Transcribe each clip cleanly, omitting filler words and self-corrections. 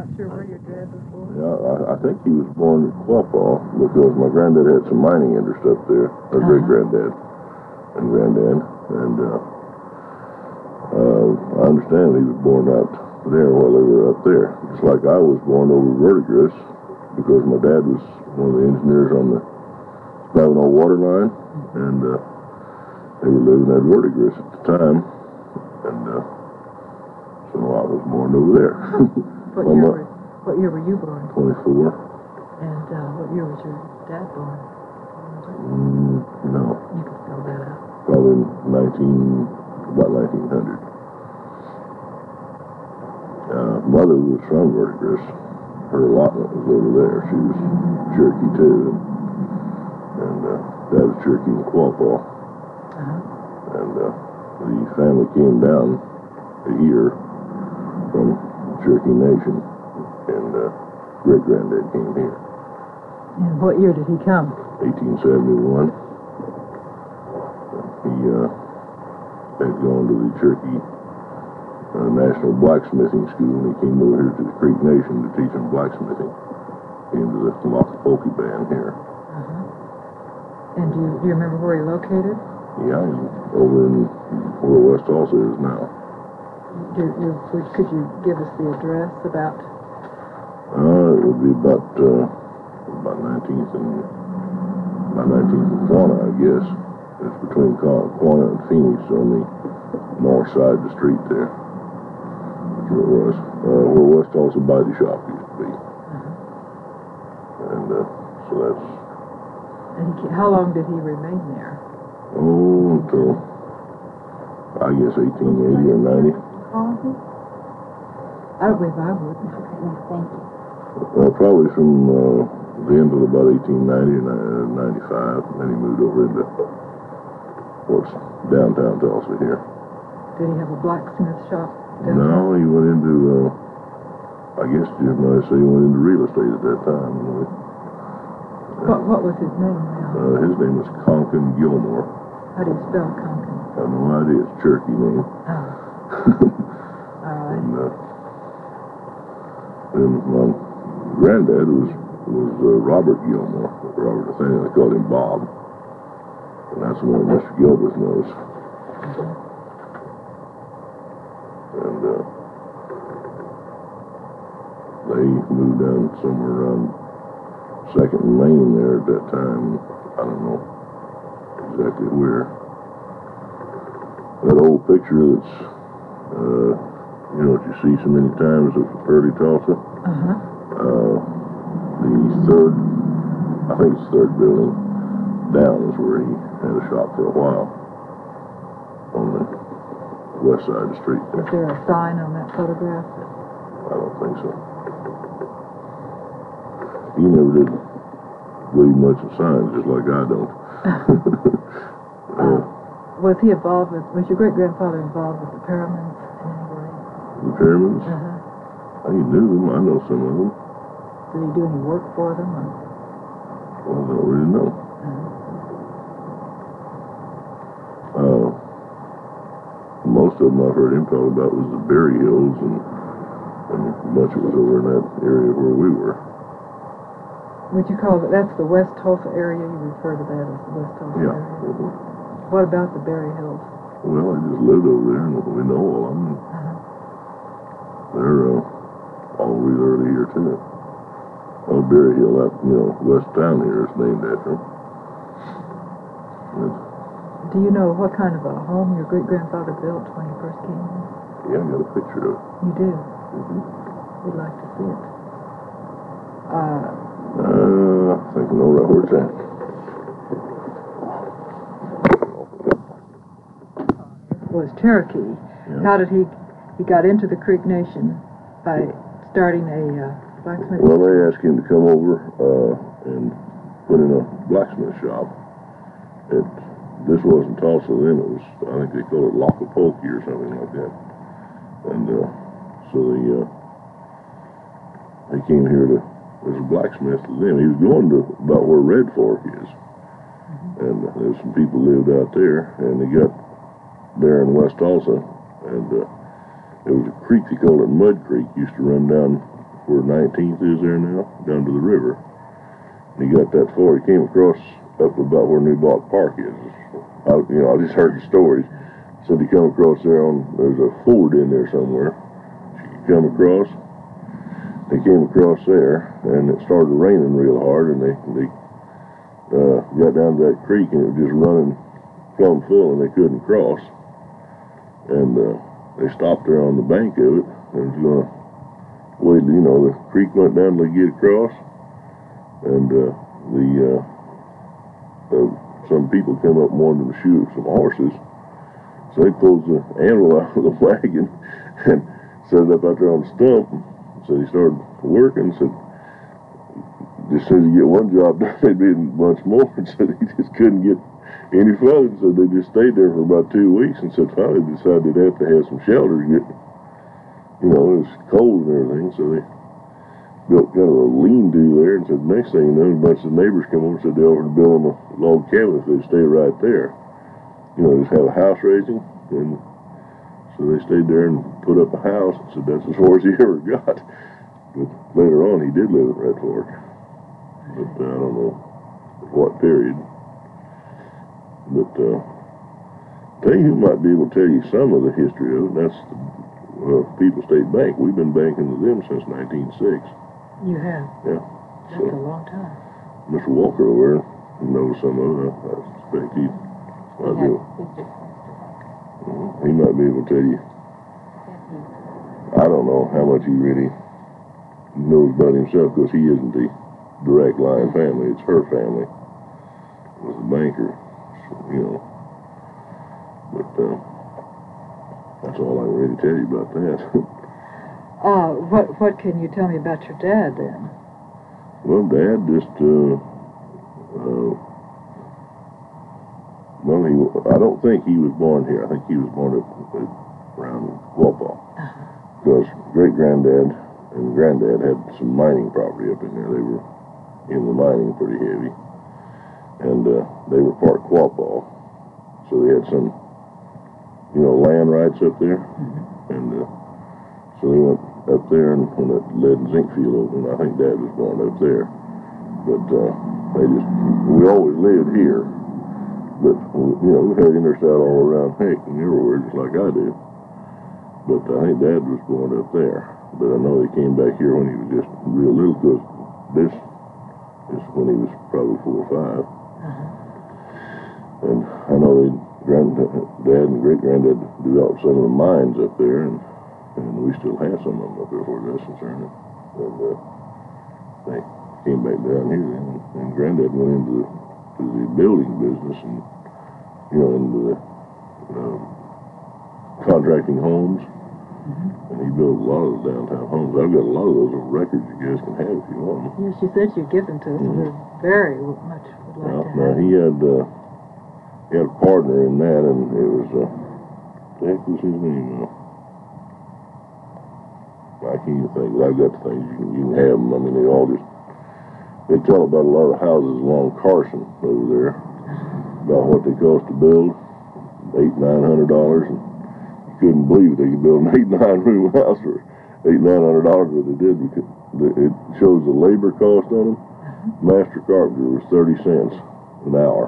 not sure where your dad was born? Yeah, I think he was born at Quapaw because my granddad had some mining interest up there, or great-granddad and granddad, and I understand he was born out there while they were up there. Just like I was born over Verdigris because my dad was one of the engineers on the Spavinaw water line, and they were living at Verdigris at the time, and so I was born over there. What year were you born? 24. And what year was your dad born? No. You can spell that out. Probably about 1900. Mother was from Verdigris. Her allotment was over there. She was Cherokee too, and dad was Cherokee in Quapaw. And the family came down here from Cherokee Nation, and great-granddad came here. And what year did he come? 1871. He had gone to the Cherokee National Blacksmithing School, and he came over here to the Creek Nation to teach them blacksmithing. Came to the Lockapokee band here. And do you remember where he located? Yeah, he's over in where West Tulsa is now. Could you give us the address about? It would be about 19th and Quanah, I guess. It's between Quanah and Phoenix on the north side of the street there. That's where it was. Where West Tulsa Body Shop used to be. And so that's... And how long did he remain there? Oh, until, I guess, 1880 or 90. I don't believe I would. Thank you. Well, probably from the end of about 1890 or 95, and then he moved over into what's downtown Tulsa here. Did he have a blacksmith shop downtown? No, he went into, I guess you might say he went into real estate at that time. What was his name now? His name was Conkin Gilmore. How do you spell Conkin? I have no idea. It's a Cherokee name. All right. And my granddad was Robert Gilmore. Robert Nathaniel, they called him Bob. And that's the one Mr. Gilbert knows. And they moved down somewhere around 2nd and Main there at that time. I don't know exactly where. That old picture that's, you know what you see so many times of early Tulsa? The third, I think it's the third building down is where he had a shop for a while on the west side of the street there. Is there a sign on that photograph? I don't think so. He never did believe much in signs, just like I don't. Was he involved with, was your great-grandfather involved with the Perrimans in any way? The Perrimans? I knew them. I know some of them. Did he do any work for them? Or? Well, I don't really know. Most of them I've heard him talk about was the Berry Hills, and much of it was over in that area where we were. Would you call it, that's the West Tulsa area? You refer to that as the West Tulsa area? What about the Berry Hills? Well, I just lived over there, and we know all of them. They're all real early here, too. Oh, Berry Hill, out, west town here is named after him. Do you know what kind of a home your great-grandfather built when he first came here? Yeah, I got a picture of it. You do? We'd like to see it. I think I know right where it's at. Was Cherokee. Yeah. How did he got into the Creek Nation by starting a blacksmith? Well, they asked him to come over and put in a blacksmith shop. This wasn't Tulsa then. It was, I think they called it Lockapokee or something like that. And so they came here to, as a blacksmith to them. He was going to about where Red Fork is. And there's some people lived out there, and they got there in West Tulsa, and there was a creek, they called it Mud Creek, used to run down where 19th is there now, down to the river. And he got that far. He came across up about where New Block Park is. I just heard the stories. Said he come across there there's a ford in there somewhere. He come across. They came across there, and it started raining real hard, and they got down to that creek, and it was just running plumb full, and they couldn't cross. And they stopped there on the bank of it, and was going to wait. The creek went down to get across, and some people came up and wanted to shoot some horses. So they pulled the animal out of the wagon and set it up out there on the stump. So he started working. Said, as soon as you get one job done, they'd be a bunch more. And said he just couldn't get any further. So they just stayed there for about 2 weeks. And said finally they decided they'd have to have some shelter to get, it was cold and everything. So they built kind of a lean-to there. And said the next thing you know, a bunch of neighbors came over and said they offered to build them a log cabin if they'd stay right there. Just have a house raising. And so they stayed there and put up a house. And said that's as far as he ever got. But later on, he did live at Red Fork. But I don't know what period. But tell you who might be able to tell you some of the history of it. And that's the People's State Bank. We've been banking with them since 1906. You have? Yeah. That's a long time. Mr. Walker over there knows some of it. I suspect he might be able. He might be able to tell you. I don't know how much he really knows about himself because he isn't the direct line family. It's her family. Was a banker, so, But that's all I can really tell you about that. What can you tell me about your dad then? Well, Dad just I don't think he was born here. I think he was born around Quapaw. Because great-granddad and granddad had some mining property up in there. They were in the mining pretty heavy. And they were part Quapaw. So they had some, land rights up there. And so they went up there, and when that lead and zinc field opened, I think Dad was born up there. But we always lived here. But, we had interest out all around Heck and everywhere, just like I do. But I think Dad was born up there. But I know he came back here when he was just real little, because this is when he was probably 4 or 5. And I know Dad and great-granddad developed some of the mines up there, and we still have some of them up there where that's concerned. And they came back down here, and Granddad went into the building business, and into the contracting homes, and he built a lot of the downtown homes. I've got a lot of those on records you guys can have if you want them. Yes, you said you'd give them to us, and we very much would like to have them. He had a partner in that, and it was what the heck was his name? I can't even think. I've got the things you can have them. I mean, they tell about a lot of houses along Carson over there, about what they cost to build, $800-900, and you couldn't believe they could build an 8-9 room house for $800-900, but they did, because it shows the labor cost on them. Master carpenter was 30 cents an hour.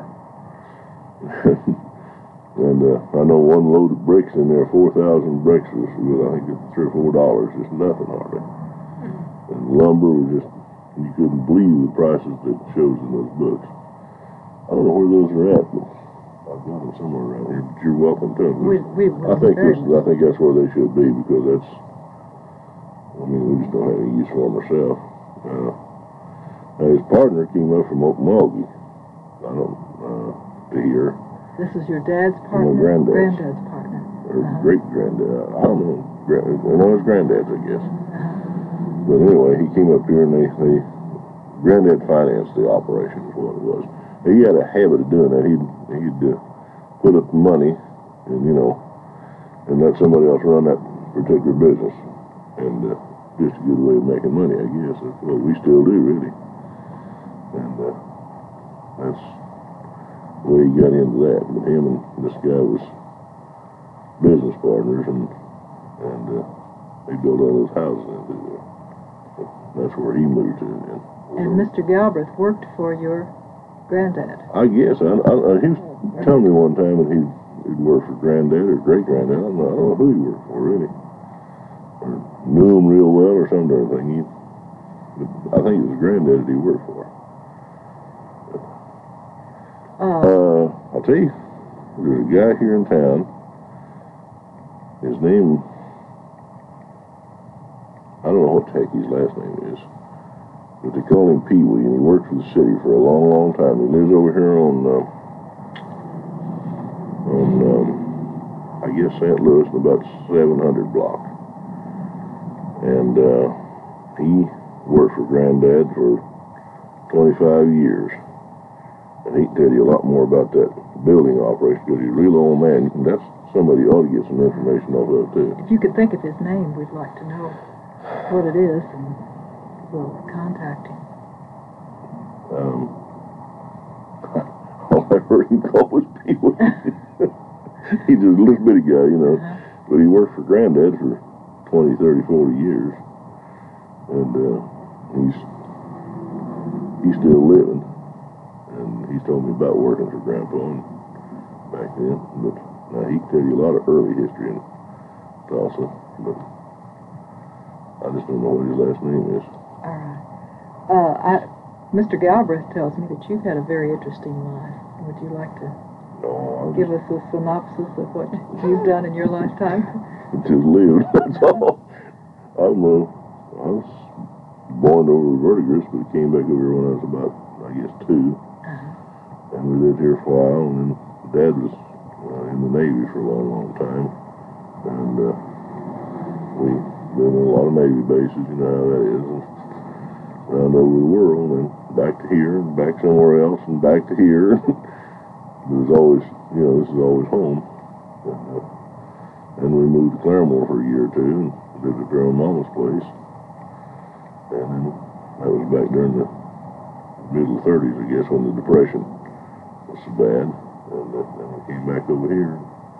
And I know one load of bricks in there, 4,000 bricks was, I think, $3 or $4, just nothing hardly. And lumber was just, you couldn't believe the prices that shows in those books. I don't know where those are at, but I've got them somewhere around here. But you're welcome to them. I think that's where they should be, because that's. We just don't have any use for them ourselves. Now his partner came up from Okmulgee. To here. This is your dad's partner? My granddad's partner. Or great-granddad. I don't know. His granddad's, I guess. But anyway, he came up here, and Granddad financed the operation is what it was. He had a habit of doing that. He'd put up the money, and let somebody else run that particular business. And just a good way of making money, I guess. That's what we still do, really. And that's the way he got into that. But him and this guy was business partners, and they built all those houses into there. that's where he moved to then. And Mr. Galbraith worked for your granddad. I guess. He was telling me one time that he'd worked for granddad or great-granddad. I don't know who he worked for, really. Or knew him real well or some darn thing. I think it was granddad that he worked for. I'll tell you, there's a guy here in town. His name, I don't know what the heck his last name is, but they call him Pee Wee, and he worked for the city for a long, long time. He lives over here on I guess St. Louis, in about 700 block. And he worked for Granddad for 25 years. And he can tell you a lot more about that building operation, because he's a real old man. That's somebody you ought to get some information off of, too. If you could think of his name, we'd like to know what it is, and we'll contact him. All I heard him call was Pee Wee. He's just a little bitty guy, you know. But he worked for Granddad for 20, 30, 40 years. And he's still living. And he's told me about working for Grandpa and back then. But now he can tell you a lot of early history in Tulsa. But I just don't know what his last name is. All right. Mr. Galbraith tells me that you've had a very interesting life. Would you like to give us a synopsis of what you've done in your lifetime? Just lived, that's all. I was born over in Verdigris, but came back over here when I was about, I guess, 2. And we lived here for a while, and then Dad was in the Navy for a long, long time. And we been in a lot of Navy bases, you know how that is, and around over the world, and back to here, and back somewhere else, and back to here. It was always, you know, this is always home. And we moved to Claremore for a year or 2, and lived at our own mama's place. And then that was back during the middle 30s, I guess, when the Depression was so bad. And then we came back over here.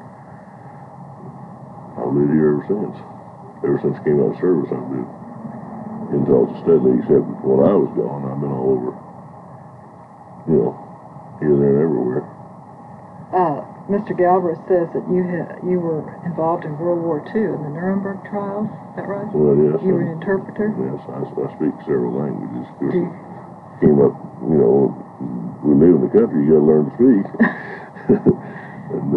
I've lived here ever since. Ever since I came out of service, I've lived in Tulsa steadily, except when I was gone, I've been all over, you know, here, there, and everywhere. Mr. Galbraith says that you were involved in World War II in the Nuremberg trials. Is that right? Well, yes. You were an interpreter? Yes, I speak several languages. Of course, came up, you know, we live in the country, you got to learn to speak. And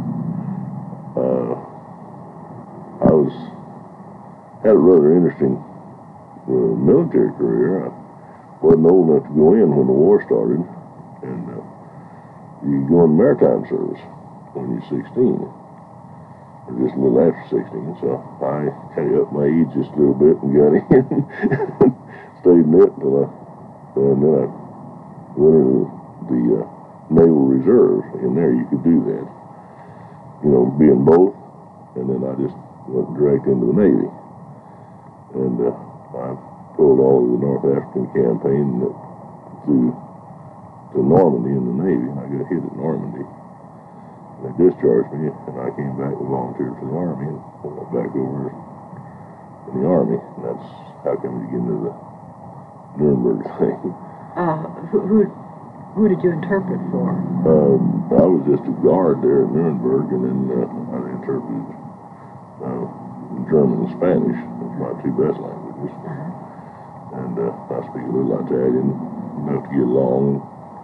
I had a rather interesting military career. I wasn't old enough to go in when the war started, and you go in the maritime service when you're 16, or just a little after 16. So I kind of upped my age just a little bit and got in, stayed in it until and then I went into the Naval Reserve. In there, you could do that, you know, being both, and then I just went direct into the Navy, and I pulled all of the North African campaign through to Normandy in the Navy, and I got hit at Normandy. And they discharged me, and I came back and volunteered for the Army, and went back over in the Army, and that's how come you get into the Nuremberg thing. Who did you interpret for? I was just a guard there at Nuremberg, and then I interpreted German and Spanish. Those are my 2 best languages. And I speak a little Italian, enough to get along.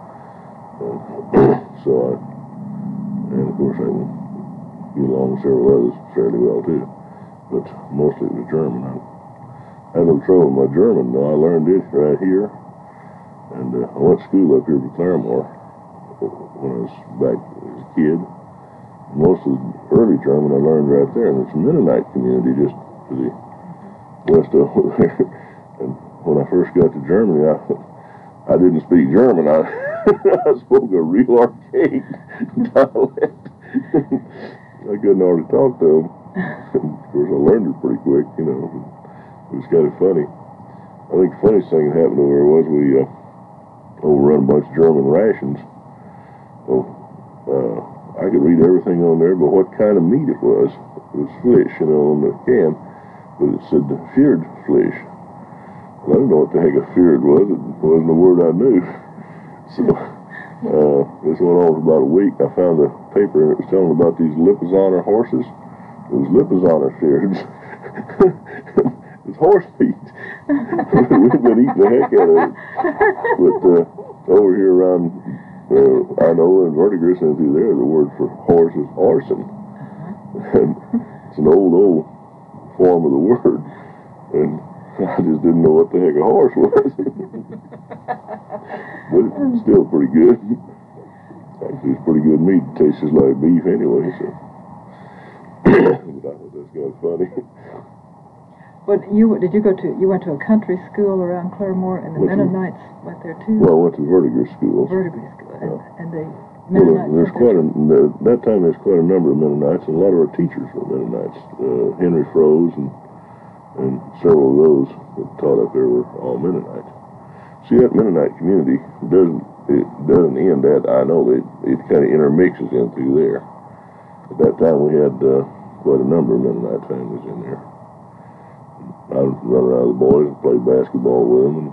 And of course I can get along with several others fairly well too. But mostly it was German. I had a little trouble with my German, though. I learned it right here. And I went to school up here in Claremore when I was back as a kid. Most of the early German I learned right there, and it's a Mennonite community just to the west over there. And when I first got to Germany, I didn't speak German. I spoke a real archaic dialect. I couldn't hardly talk to them. Of course, I learned it pretty quick, you know. It was kind of funny. I think the funniest thing that happened over there was we overrun a bunch of German rations. So I could read everything on there, but what kind of meat it was. It was fish, you know, on the can, but it said Fjord fish. I didn't know what the heck a feared was. It wasn't a word I knew. So this went on for about a week. I found a paper and it was telling about these Lipizzaner horses. It was Lipizzaner feareds. It's horse meat. We've been eating the heck out of it. But over here around, I know in Verdigris and through there, the word for horse is arson. And it's an old form of the word. And I just didn't know what the heck a horse was. But it's still pretty good. Actually, it's pretty good meat. It tastes just like beef anyway, so. But I thought that's kind of funny. But you went to a country school around Claremore, and the Mennonites went there too? Well, I went to Verdigris school. Verdigris school, and they Mennonites. Well, that time there's quite a number of Mennonites, and a lot of our teachers were Mennonites. Henry Froese and several of those that taught up there were all Mennonites. See, that Mennonite community doesn't end that. I know it kind of intermixes in through there. At that time, we had quite a number of Mennonite families in there. I would run around with the boys and play basketball with them, and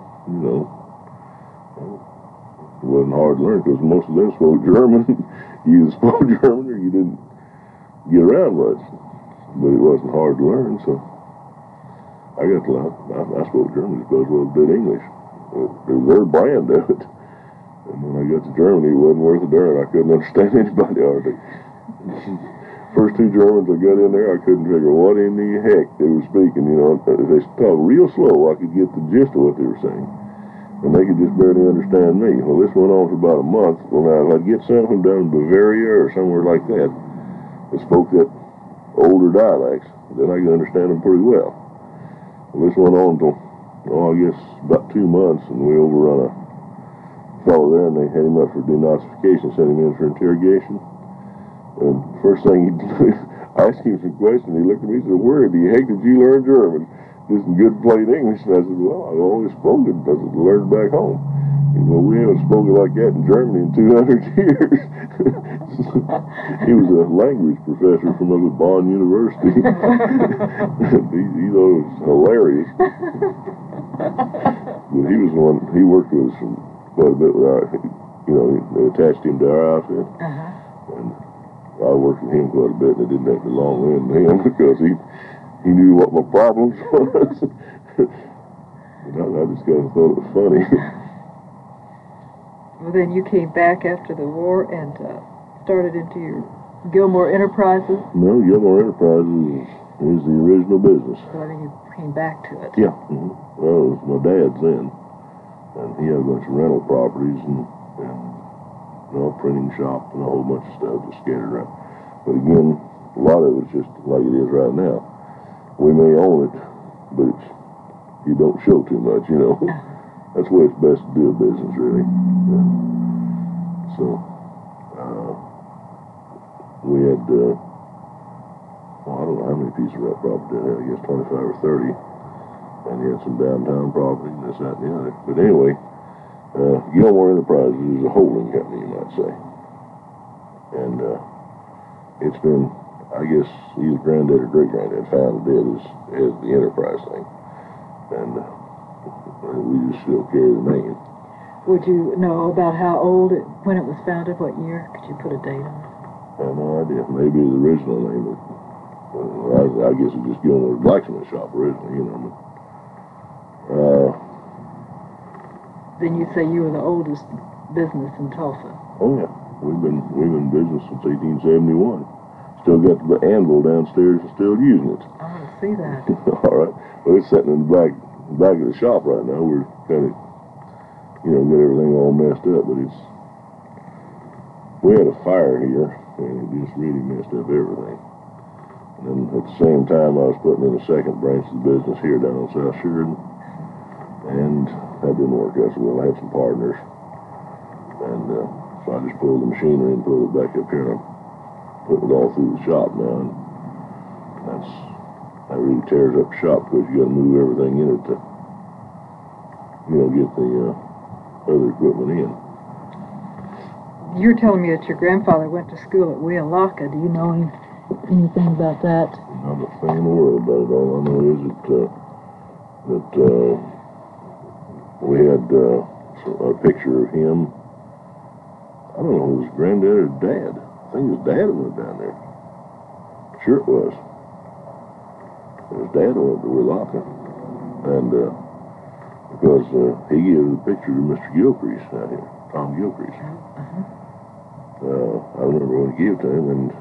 it wasn't hard to learn because most of them spoke German. You either spoke German or you didn't get around much. But it wasn't hard to learn, so I got to learn. I spoke German as well as did English. It was their brand of it. And when I got to Germany, it wasn't worth a darn. I couldn't understand anybody hardly. First two Germans I got in there, I couldn't figure what in the heck they were speaking. They talk real slow. I could get the gist of what they were saying. And they could just barely understand me. Well, this went on for about a month. Well, now, if I'd get something done in Bavaria or somewhere like that spoke that older dialects, then I could understand them pretty well. Well, this went on until, I guess, about 2 months, and we overrun a fellow there, and they had him up for denazification, sent him in for interrogation. And first thing he did, I asked him some questions. He looked at me and said, "Where the heck did you learn German?" Just in good plain English. And I said, "Well, I've always spoken because I learned back home." He said, "Well, we haven't spoken like that in Germany in 200 years. He was a language professor from up at Bonn University. he thought it was hilarious. But he was the one, he worked with us quite a bit with our, they attached him to our outfit. And I worked with him quite a bit, and it didn't take me long to end him because he knew what my problems was. But I just kind of thought it was funny. Well, then you came back after the war and started into your Gilmore Enterprises? No, Gilmore Enterprises is the original business. So then you came back to it? Yeah. Mm-hmm. Well, it was my dad's then. And he had a bunch of rental properties and printing shop and a whole bunch of stuff just scattered around. But again, a lot of it's just like it is right now. We may own it, but you don't show too much, That's the way it's best to do a business, really. Yeah. So, we had, I don't know how many pieces of that property I had, I guess 25 or 30. And he had some downtown property and this, that, and the other. But anyway, Gilmore Enterprises is a holding company, you might say. And it's been, I guess, either granddad or great-granddad founded it as the enterprise thing. And we just still carry the name. Would you know about how old when it was founded, what year? Could you put a date on it? I have no idea. Maybe the original name, but I guess it was just Gilmore's Blacksmith Shop originally, But, then you say you were the oldest business in Tulsa. Oh yeah, we've been in business since 1871. Still got the anvil downstairs and still using it. I want to see that. All right. Well, it's sitting in the back of the shop right now. We're kind of, get everything all messed up, but we had a fire here and it just really messed up everything. And then at the same time, I was putting in a second branch of the business here down on South Sheridan, and that didn't work out so well. I had some partners, and so I just pulled the machinery and pulled it back up here, and I'm putting it all through the shop now, and that really tears up the shop because you got to move everything in it to, get the other equipment in. You're telling me that your grandfather went to school at Wealaka. Do you know anything about that? Not a thing in the world about it. All I know is that We had a picture of him. I don't know if it was granddad or dad. I think his dad went down there. Sure it was. His dad went to Willapa. And because he gave the picture to Mr. Gilcrease out here, Tom Gilcrease. I remember when he gave it to him, and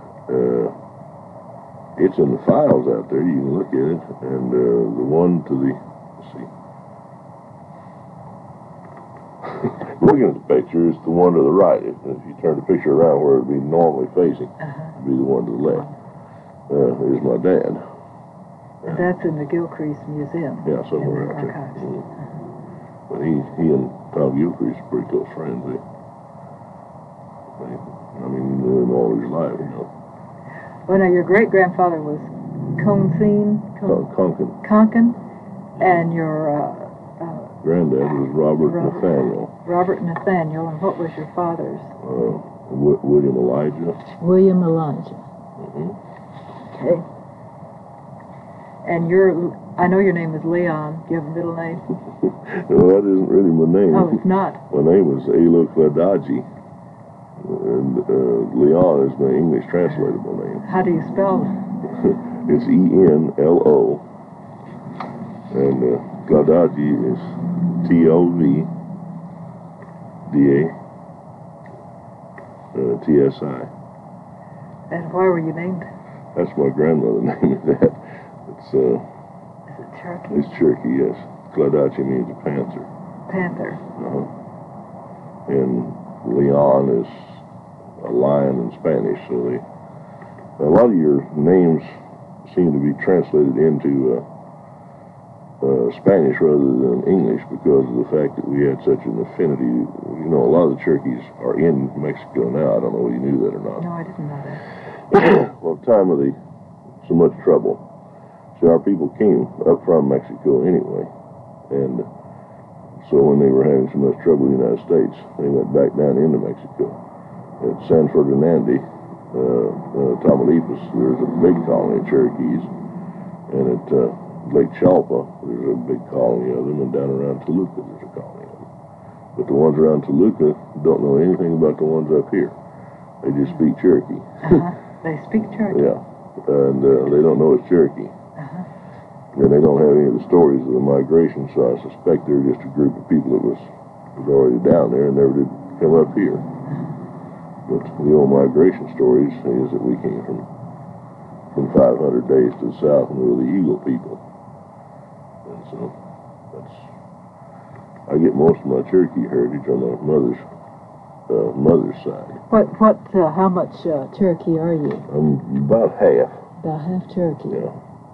it's in the files out there. You can look at it. And the one to the, let's see. Looking at the picture, it's the one to the right. If you turn the picture around where it would be normally facing, it'd be the one to the left. Here's my dad. And that's in the Gilcrease Museum. Yeah, somewhere out there. But he and Tom Gilcrease are pretty close friends. I mean, he knew him all his life, you know. Well, now, your great-grandfather was Conkin, and your granddad was Robert Nathaniel. Robert Nathaniel, and what was your father's? William Elijah. William Elijah. Okay. And I know your name is Leon. Do you have a middle name? No, that isn't really my name. Oh, it's not? My name is Elo Kladaji. And Leon is my English translatable name. How do you spell it? It's E-N-L-O. And Kladaji is T-O-V-D-A-T-S-I. And why were you named? That's my grandmother named that. It's is it Cherokee? It's Cherokee, yes. Kladachi means a panther. Panther. And Leon is a lion in Spanish, so a lot of your names seem to be translated into Spanish rather than English because of the fact that we had such an affinity. You know, a lot of the Cherokees are in Mexico now. I don't know if you knew that or not. No, I didn't know that. Well, at the time of so much trouble, so our people came up from Mexico anyway, and so when they were having so much trouble in the United States, they went back down into Mexico. At San Ferdinando, Tamaulipas, there's a big colony of Cherokees, and at Lake Chalpa, there's a big colony of them, and down around Toluca, there's a colony of them. But the ones around Toluca don't know anything about the ones up here. They just speak Cherokee. They speak Cherokee? Yeah, and they don't know it's Cherokee. And they don't have any of the stories of the migration, so I suspect they're just a group of people that was already down there and never did come up here. But the old migration stories is that we came from 500 days to the south, and we were the Eagle people. And so I get most of my Cherokee heritage on my mother's side. How much Cherokee are you? I'm about half. About half Cherokee. Yeah.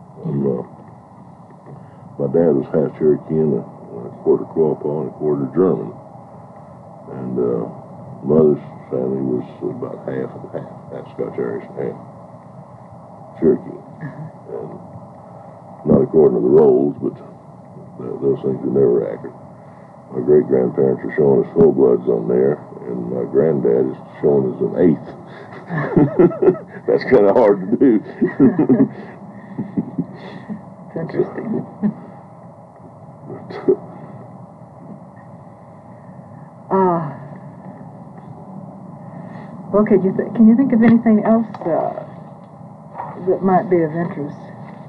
My dad was half Cherokee and a quarter Quapaw and a quarter German. And mother's family was about half and half Scotch-Irish and half Cherokee. And not according to the rolls, but those things are never accurate. My great-grandparents are showing us full-bloods on there, and my granddad is showing us an eighth. That's kind of hard to do. It's interesting. Well, can you think of anything else that might be of interest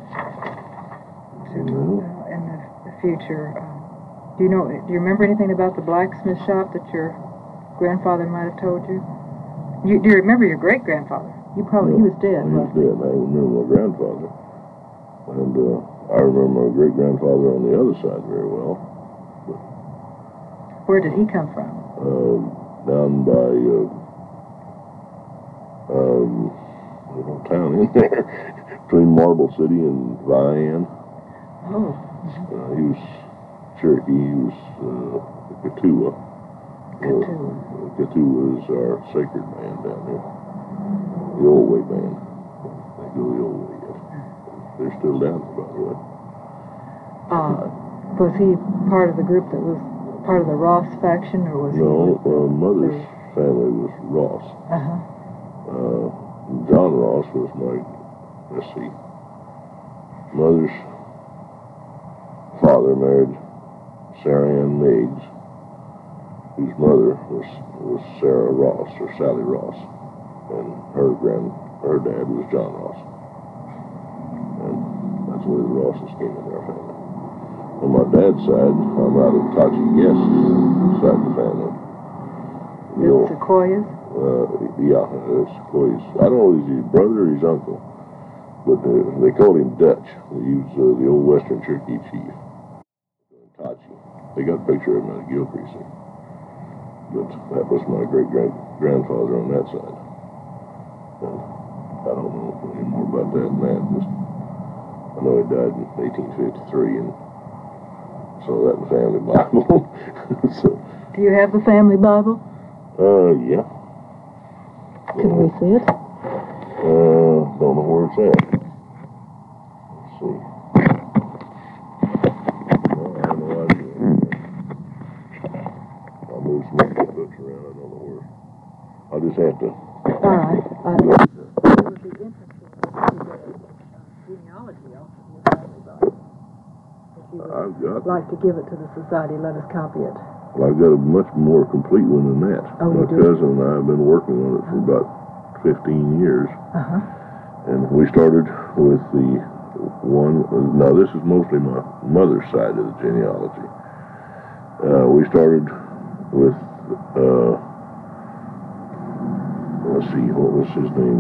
to in the future? Do you remember anything about the blacksmith shop that your grandfather might have told you? Do you remember your great-grandfather? He was dead. He was dead. I remember my grandfather. And I remember my great-grandfather on the other side very well. But, where did he come from? Down by a little town in there, between Marble City and Vian. Oh. He was Cherokee. He was Katuwa. Katuwa is our sacred band down there. The Old Way band. They go the Old Way yet. They're still down there, by the way. Was he part of the group that was part of the Ross faction, or was he? No, mother's family was Ross. John Ross was let's see, mother's father married Sarah Ann Meigs, whose mother was Sarah Ross, or Sally Ross, and her dad was John Ross. And that's the way the Rosses came in our family. On my dad's side, I'm out of Tachi Guest side of the family. The Sequoias? Yeah, Sequoias. I don't know if he's his brother or his uncle, but they called him Dutch. He was the old Western Cherokee chief. Tachi. They got a picture of him at a Gill precinct. But that was my great-grandfather on that side. And I don't know any more about that than that. Just, I know he died in 1853 and saw that in the family Bible. So, do you have the family Bible? Yeah. Can we see it? Don't know where it's at. Let's see. I have no idea. I moved some of the books around. I don't know where. I'll just have to. All right. It would be interesting to get a genealogy off of your family Bible. If you would like to give it to the society, let us copy it. Well, I've got a much more complete one than that. Oh, my cousin and I have been working on it for about 15 years. And we started with the one. Now, this is mostly my mother's side of the genealogy. We started with, let's see, what was his name?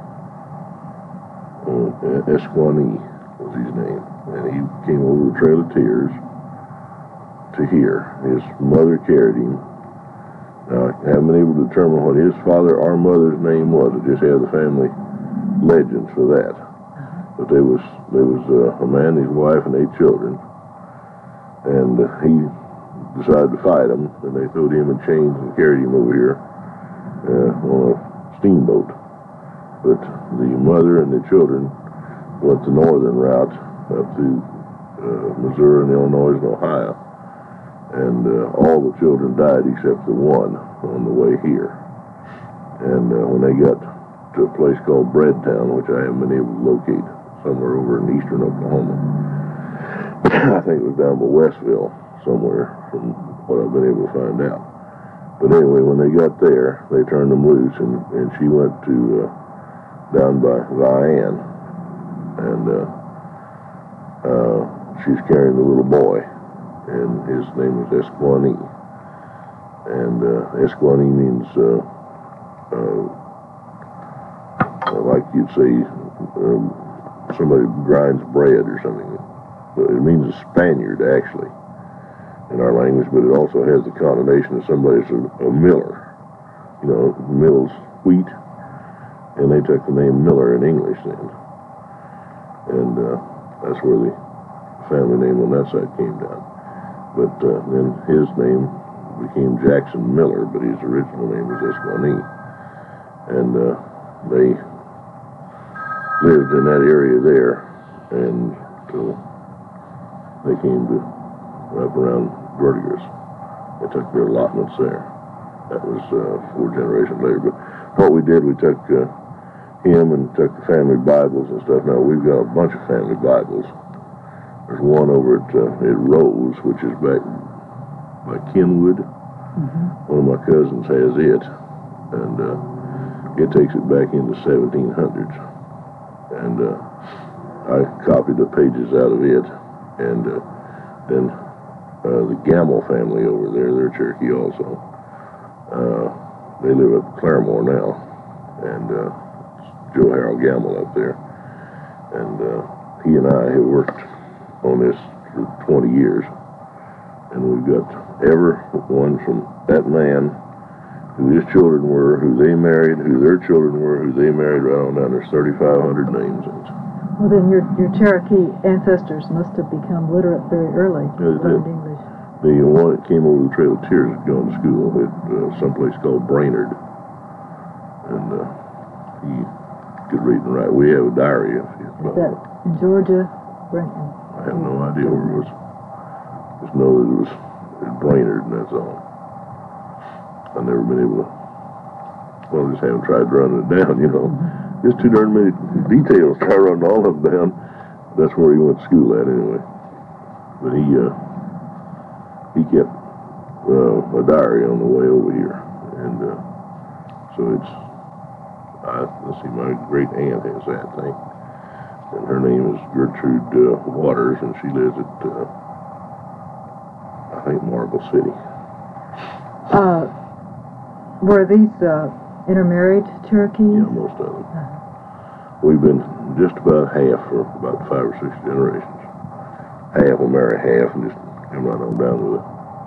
Esquani was his name. And he came over the Trail of Tears to here. His mother carried him. Now, I haven't been able to determine what his father or mother's name was. I just have the family legends for that. But there was a man, his wife, and 8 children. And he decided to fight them, and they threw him in chains and carried him over here on a steamboat. But the mother and the children went the northern route up through Missouri and Illinois and Ohio. And all the children died except the one on the way here. And when they got to a place called Breadtown, which I haven't been able to locate, somewhere over in eastern Oklahoma, I think it was down by Westville somewhere, from what I've been able to find out. But anyway, when they got there, they turned them loose, and she went to down by Vian, and she's carrying the little boy. And his name is Esquani. And Esquani means, like you'd say, somebody grinds bread or something. It means a Spaniard, actually, in our language, but it also has the connotation of somebody's a miller. You know, mills wheat, and they took the name Miller in English then. And that's where the family name on that side came down. But then his name became Jackson Miller, but his original name was Esquani. And they lived in that area there until they came to up around Verdigris. They took their allotments there. That was 4 generations later. But what we did, we took him and took the family Bibles and stuff. Now, we've got a bunch of family Bibles. There's one over at Rose, which is back by Kenwood. One of my cousins has it, and it takes it back into 1700s. And I copied the pages out of it. And then the Gamble family over there, they're Cherokee also. They live up in Claremore now, and Joe Harold Gamble up there. And he and I have worked on this for 20 years, and we've got everyone from that man, who his children were, who they married, who their children were, who they married, right on down. There's 3,500 names in it. Well, then your Cherokee ancestors must have become literate very early. Learned English. The one that came over the Trail of Tears had gone to school at someplace called Brainerd, and he could read and write. We have a diary of his. Is that in Georgia? Brainerd? I have no idea where it was. Just know that it was at Brainerd, and that's all. I've never been able to, well, just haven't tried running it down, you know. Just too darn many details. Try running all of them down. That's where he went to school at, anyway. But he he kept a diary on the way over here, and so it's. Let's see, my great aunt has that thing, and her name is Gertrude Waters, and she lives at I think Marble City. Were these intermarried Cherokees? Yeah, most of them. We've been just about half for about 5 or 6 generations. Half will marry half and just come right on down with it.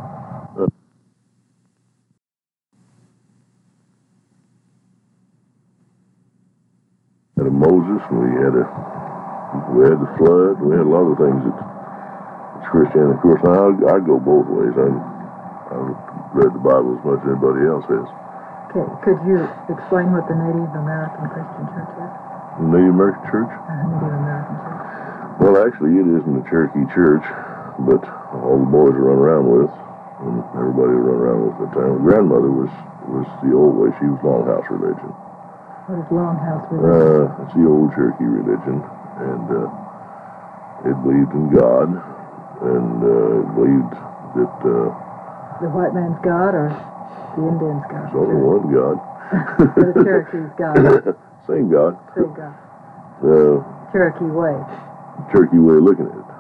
Had a Moses, and we had the flood. We had a lot of things that's Christianity. Of course, now I go both ways. I've read the Bible as much as anybody else has. Okay, could you explain what the Native American Christian Church is? The Native American Church? Native American Church. Well, actually, it isn't a Cherokee church, but all the boys run around with, and everybody run around with at the time. Grandmother was the old way. She was Longhouse religion. What is Longhouse religion? It's the old Cherokee religion, and it believed in God, and it believed that the white man's God or the Indian's God? There's only one God. The Cherokee's God. Same God. Same God. Cherokee way. Cherokee way of looking at it.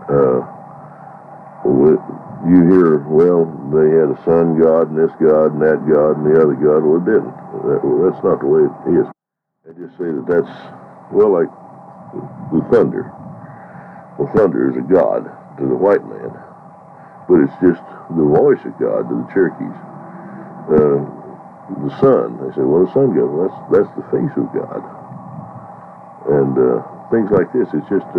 You hear, well, they had a sun god and this god and that god and the other god. Well, it didn't. That's not the way it is. They just say that's, well, like the thunder. Well, thunder is a god to the white man, but it's just the voice of God to the Cherokees. The sun, they say, well, the sun god, well, that's the face of God. And things like this, it's just,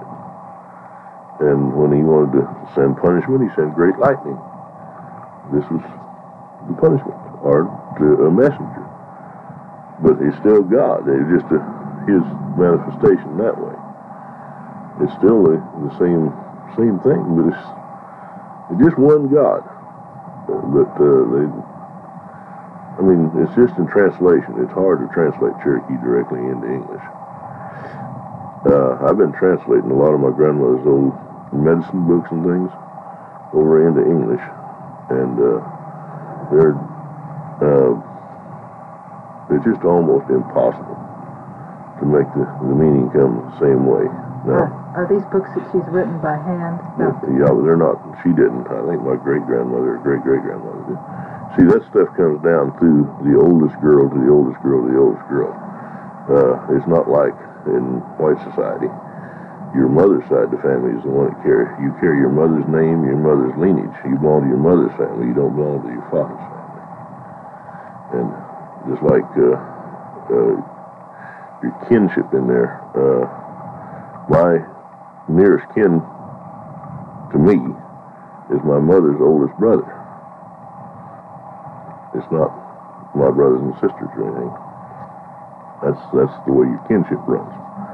and when he wanted to send punishment, he sent great lightning. This was the punishment, or a messenger. But it's still God. It's just his manifestation that way. It's still the same thing, but it's just one God. But it's just in translation. It's hard to translate Cherokee directly into English. I've been translating a lot of my grandmother's old medicine books and things over into English, and it's just almost impossible to make the meaning come the same way. Now, are these books that she's written by hand? Yeah, but they're not. She didn't. I think my great-grandmother or great-great-grandmother did. See, that stuff comes down through the oldest girl to the oldest girl to the oldest girl. It's not like in white society. Your mother's side of the family is the one that you carry your mother's name, your mother's lineage. You belong to your mother's family. You don't belong to your father's family. And just like your kinship in there, my nearest kin to me is my mother's oldest brother. It's not my brothers and sisters or anything. That's the way your kinship runs.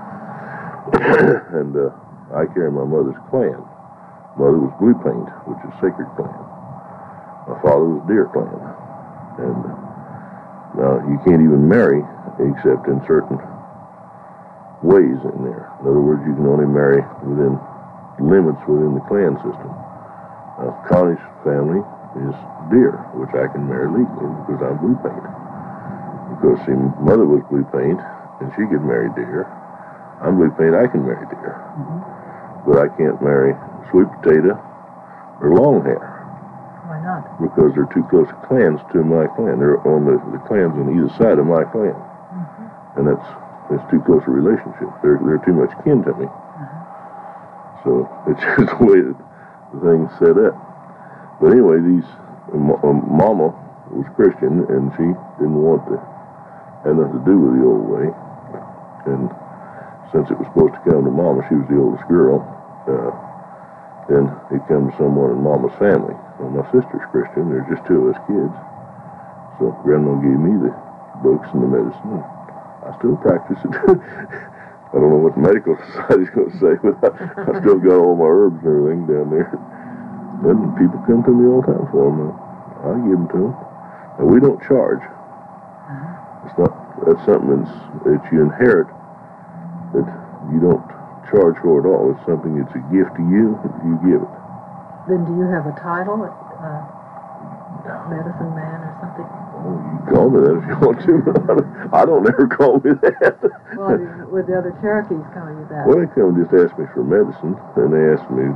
And I carry my mother's clan. Mother was Blue Paint, which is Sacred Clan. My father was Deer Clan. And now you can't even marry except in certain ways in there. In other words, you can only marry within limits within the clan system. Connie's family is Deer, which I can marry legally because I'm Blue Paint. Because, see, Mother was Blue Paint, and she could marry Deer. I'm Blue Paint, I can marry Deer. Mm-hmm. But I can't marry Sweet Potato or Long Hair. Why not? Because they're too close clans to my clan. They're on the clans on either side of my clan. Mm-hmm. And it's too close a relationship. They're too much kin to me. Mm-hmm. So it's just the way that the thing's set up. But anyway, Mama was Christian, and she didn't want to have nothing to do with the old way. And since it was supposed to come to Mama, she was the oldest girl, then it come to someone in Mama's family. Well, my sister's Christian. There's just 2 of us kids. So Grandma gave me the books and the medicine. I still practice it. I don't know what the medical society's going to say, but I still got all my herbs and everything down there. And people come to me all the time for them. I give them to them. And we don't charge. That's something that you inherit that you don't charge for at all. It's something that's a gift to you, you give it. Then do you have a title? Medicine man or something? Oh, you can call me that if you want to, but I don't ever call me that. Well, would the other Cherokees call you that? Well, they come and just ask me for medicine, and they ask me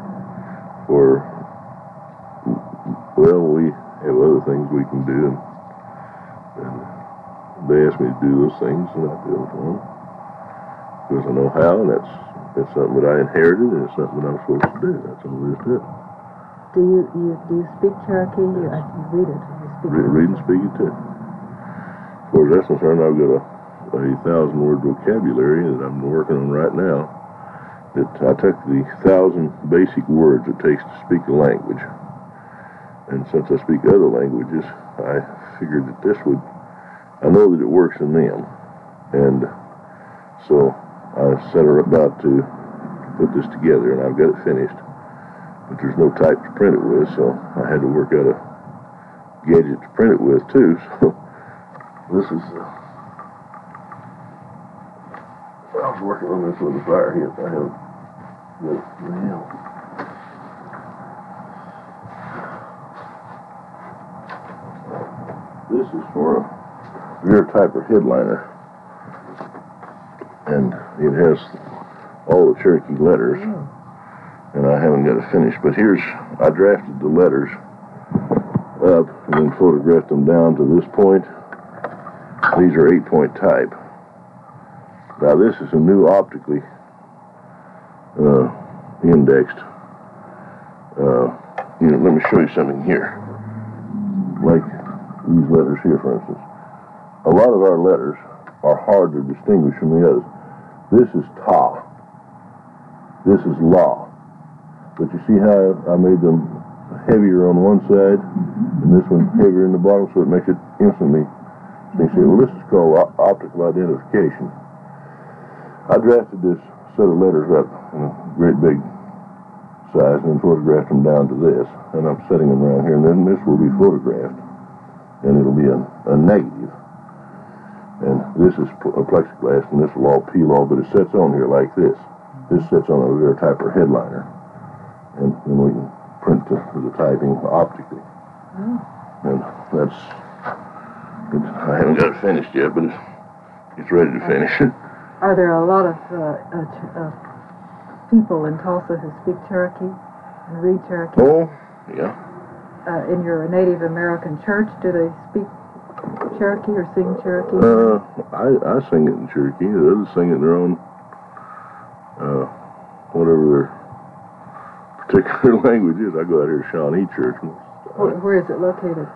well, we have other things we can do, and they ask me to do those things, and I do them for them. Because I know how, and that's something that I inherited, and it's something that I'm supposed to do. That's all there is to it. Do you speak Cherokee? You read it. You speak Read and speak it too. As far as that's concerned, I've got a 1,000-word vocabulary that I'm working on right now. That I took the 1,000 basic words it takes to speak a language, and since I speak other languages, I figured that I know that it works in them, and so I set her about to put this together, and I've got it finished. But there's no type to print it with, so I had to work out a gadget to print it with too. So this is. I was working on this when the fire hit. I haven't got it now. This is for a rear typer headliner, and it has all the Cherokee letters. And I haven't got it finished, but I drafted the letters up and then photographed them down to this point. These are 8-point type. Now this is a new optically indexed. Let me show you something here. Like these letters here, for instance. A lot of our letters are hard to distinguish from the others. This is ta. This is la. But you see how I made them heavier on one side and this one heavier in the bottom, so it makes it instantly. So you say, well, this is called optical identification. I drafted this set of letters up in a great big size and then photographed them down to this. And I'm setting them around here, and then this will be photographed. And it'll be a negative. And this is a plexiglass, and this will all peel off, but it sets on here like this. This sits on a rear typer headliner. And then we can print the typing optically. And I haven't got it finished yet, but it's ready to finish. Are there a lot of people in Tulsa who speak Cherokee and read Cherokee? Oh, yeah. In your Native American church, do they speak Cherokee or sing Cherokee? I sing it in Cherokee. The others sing it in their own, whatever their particular language is. I go out here to Shawnee Church. Where is it located?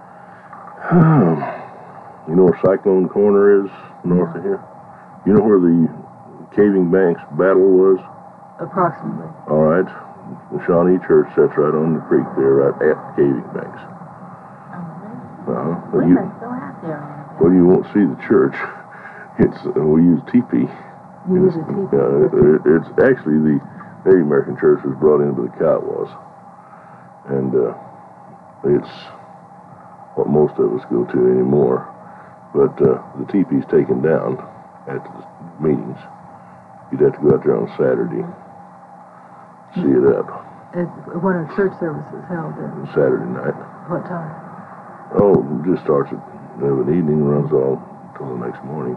You know where Cyclone Corner is north of here? You know where the Caving Banks battle was? Approximately. All right. The Shawnee Church sits right on the creek there, right at Caving Banks. Well, you won't see the church. We use teepee. You use a teepee? It's actually the Native American church was brought in by the Kiowas. And it's what most of us go to anymore. But the teepee's taken down at the meetings. You'd have to go out there on Saturday, see it up. When are church services held? Saturday night. What time? Oh, it just starts at an evening, runs all until the next morning.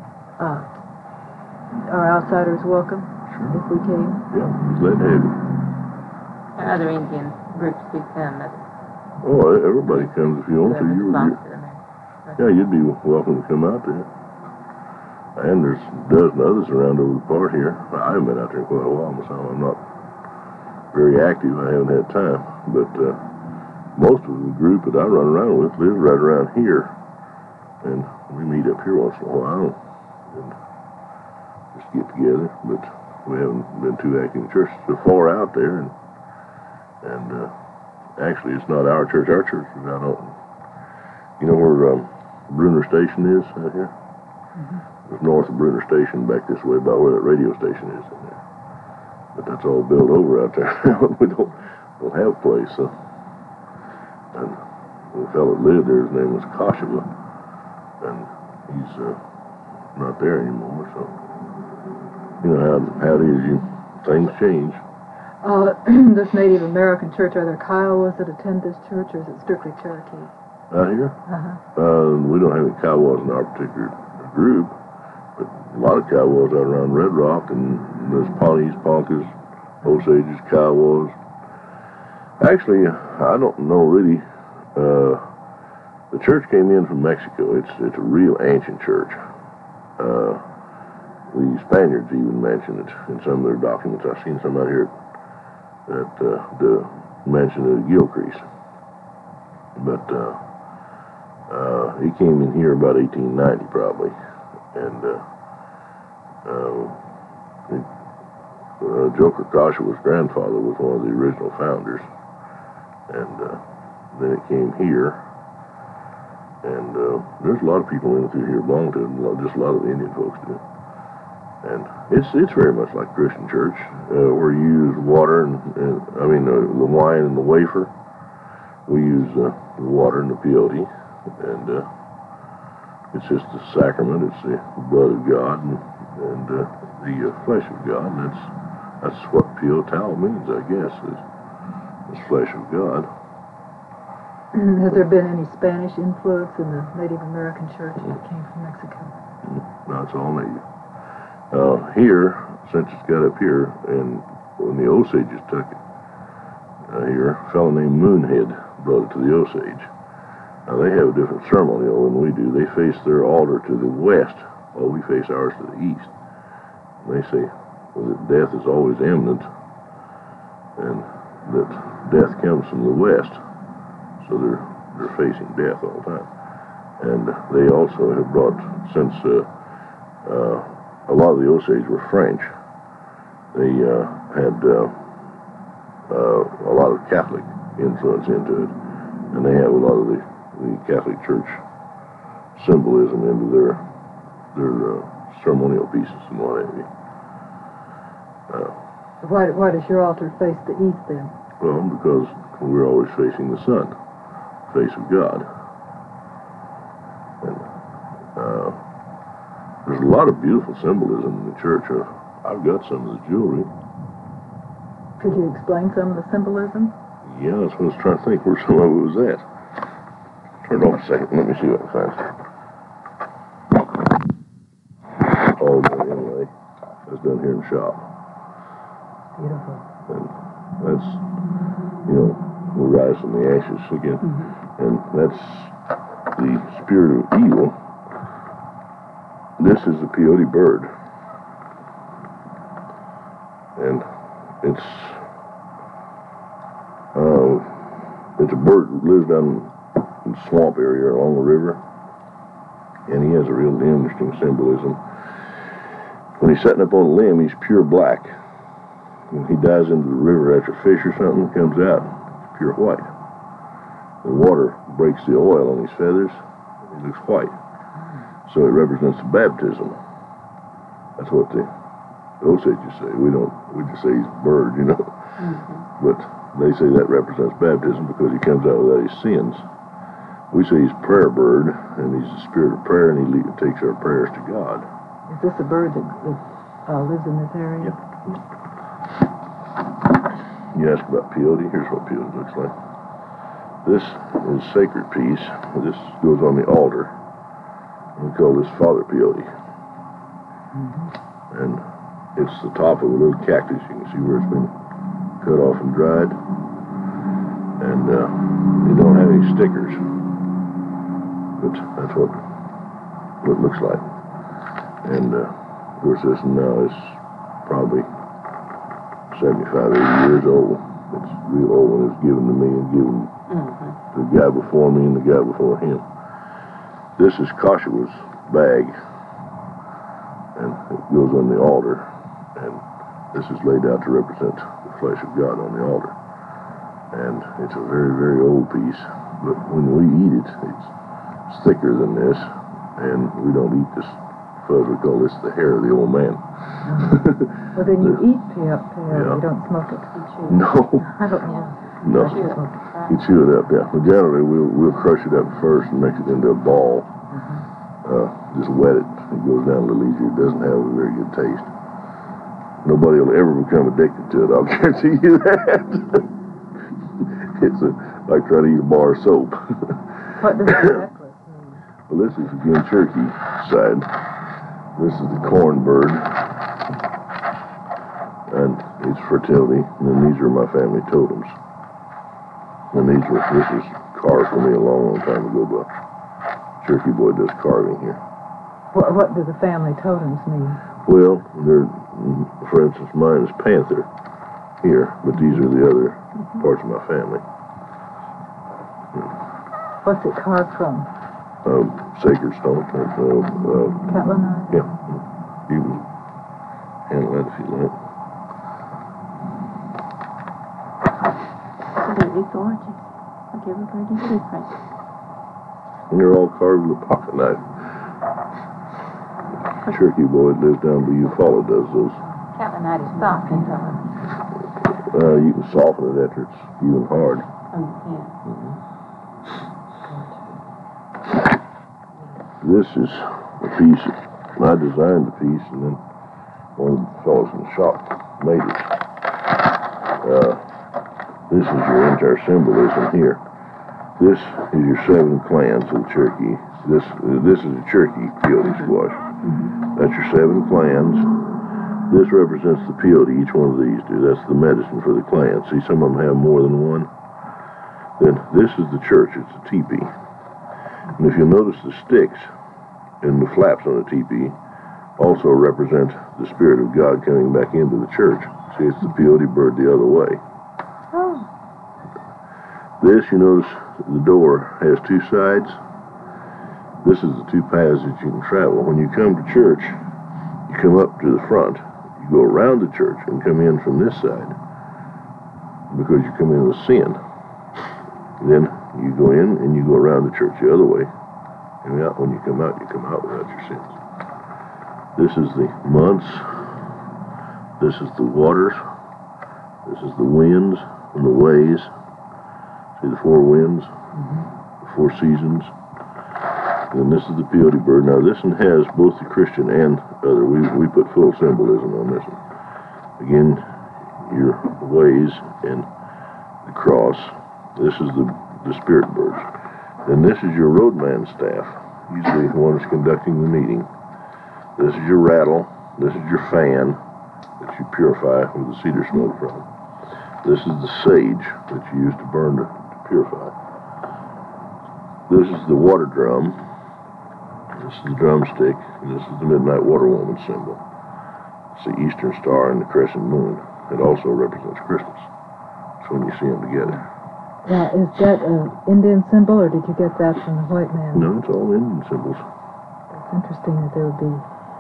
Are outsiders welcome? Sure. If we came? Yeah, just let it have. And other Indian groups speak them. Oh, everybody comes if you want to. You'd be welcome to come out there. And there's a dozen others around over the part here. I haven't been out there in quite a while myself. I'm not very active. I haven't had time. But most of the group that I run around with lives right around here. And we meet up here once in a while and just get together. But we haven't been too active in church. They're far out there. And actually, it's not our church. Our church is out on, you know where Bruner Station is out here? It's north of Bruner Station, back this way, about where that radio station is in there. But that's all built over out there. We don't have a place. So. And the fellow that lived there, his name was Koshiba, and he's not there anymore. So you know how it is. Things change. This Native American church, are there Kiowas that attend this church, or is it strictly Cherokee? Out here? We don't have any Kiowas in our particular group, but a lot of Kiowas out around Red Rock, and there's Pawnees, Poncas, Osages, Kiowas. Actually, I don't know really. The church came in from Mexico. It's a real ancient church. The Spaniards even mention it in some of their documents. I've seen some out here that mention it at Gilcrease. But he came in here about 1890 probably, and Joker Kashawa's grandfather was one of the original founders, and then it came here, and there's a lot of people in through here belong to it, just a lot of the Indian folks do. And it's very much like Christian church, where you use water and the wine and the wafer. We use the water and the peyote, and it's just a sacrament. It's the blood of God and the flesh of God, and that's what Piyotao means, I guess, is flesh of God. Has there been any Spanish influence in the Native American church that came from Mexico? No, it's all native. Here, since it's got up here, and when the Osages took it here, a fellow named Moonhead brought it to the Osage. Now, they have a different ceremonial than we do. They face their altar to the west, while we face ours to the east. And they say that death is always imminent, and that death comes from the west, so they're facing death all the time. And they also have brought, since a lot of the Osage were French, they had a lot of Catholic influence into it, and they have a lot of the Catholic Church symbolism into their ceremonial pieces and what have you. Why does your altar face the east then? Well, because we're always facing the sun, face of God. And there's a lot of beautiful symbolism in the church. I've got some of the jewelry. Could you explain some of the symbolism? Yeah, that's what I was trying to think where some of it was at. Turn it off a second. Let me see what I can find. All done anyway. That's done here in the shop. Beautiful. And that's, we rise from the ashes again. Mm-hmm. And that's the spirit of evil. This is the peyote bird. And it's a bird that lives down in the swamp area along the river. And he has a real interesting symbolism. When he's sitting up on a limb, he's pure black. When he dives into the river after a fish or something, comes out, it's pure white. The water breaks the oil on his feathers, and he looks white. So it represents the baptism. That's what the Osages say. We just say he's a bird, Mm-hmm. But they say that represents baptism because he comes out without his sins. We say he's a prayer bird, and he's the spirit of prayer, and he takes our prayers to God. Is this a bird that lives in this area? Yep. You ask about peyote. Here's what peyote looks like. This is a sacred piece. This goes on the altar. We call this Father Peyote. Mm-hmm. And it's the top of a little cactus. You can see where it's been cut off and dried. And they don't have any stickers. But that's what it looks like. And of course this now is probably 75, 80 years old. It's real old when it was given to me and given to the guy before me and the guy before him. This is Kashawa's bag, and it goes on the altar, and this is laid out to represent the flesh of God on the altar. And it's a very, very old piece, but when we eat it, it's thicker than this, and we don't eat this fuzz. We call this the hair of the old man. Well, then you eat peyote, yeah. You don't smoke it. No. I don't know. No. You chew it up, yeah. Well, generally, we'll crush it up first and make it into a ball. Just wet it. It goes down a little easier. It doesn't have a very good taste. Nobody will ever become addicted to it, I'll guarantee you that. It's like trying to eat a bar of soap. What does the necklace mean? Well, this is again Cherokee side. This is the corn bird. And it's fertility. And then these are my family totems. And this was carved for me a long, long time ago, but Cherokee Boy does carving here. What do the family totems mean? Well, for instance, mine is panther here, but these are the other parts of my family. What's it carved from? Sacred stone. Catlinite? Yeah. You can handle that if you like. Absolutely gorgeous. Like every bird is different. And they're all carved with a pocket knife. Cherokee Boy lives down by Eufaula does those. Catlinite is soft inside. You can soften it after it's even hard. Oh, yeah. This is a piece. I designed the piece, and then one of the fellows in the shop made it. This is your entire symbolism here. This is your 7 clans of the Cherokee. This is a Cherokee peyote squash. That's your 7 clans. This represents the peyote, each one of these do. That's the medicine for the clans. See, some of them have more than one. Then this is the church. It's a teepee. And if you'll notice the sticks and the flaps on the teepee also represent the Spirit of God coming back into the church. See, it's the peyote bird the other way. Oh. This, you notice, the door has 2 sides. This is the 2 paths that you can travel. When you come to church, you come up to the front. You go around the church and come in from this side because you come in with sin. Then you go in and you go around the church the other way. And when you come out without your sins. This is the months. This is the waters. This is the winds and the ways. See the 4 winds, the 4 seasons. And this is the peyote bird. Now this one has both the Christian and other. We put full symbolism on this one. Again, your ways and the cross. This is the spirit birds. Then this is your roadman staff. He's the one that's conducting the meeting. This is your rattle. This is your fan that you purify with the cedar smoke from. This is the sage that you use to burn to purify. This is the water drum. This is the drumstick. And this is the Midnight Water Woman symbol. It's the Eastern Star and the crescent moon. It also represents Christmas. It's when you see them together. Now, is that an Indian symbol, or did you get that from the white man? No, it's all Indian symbols. It's interesting that there would be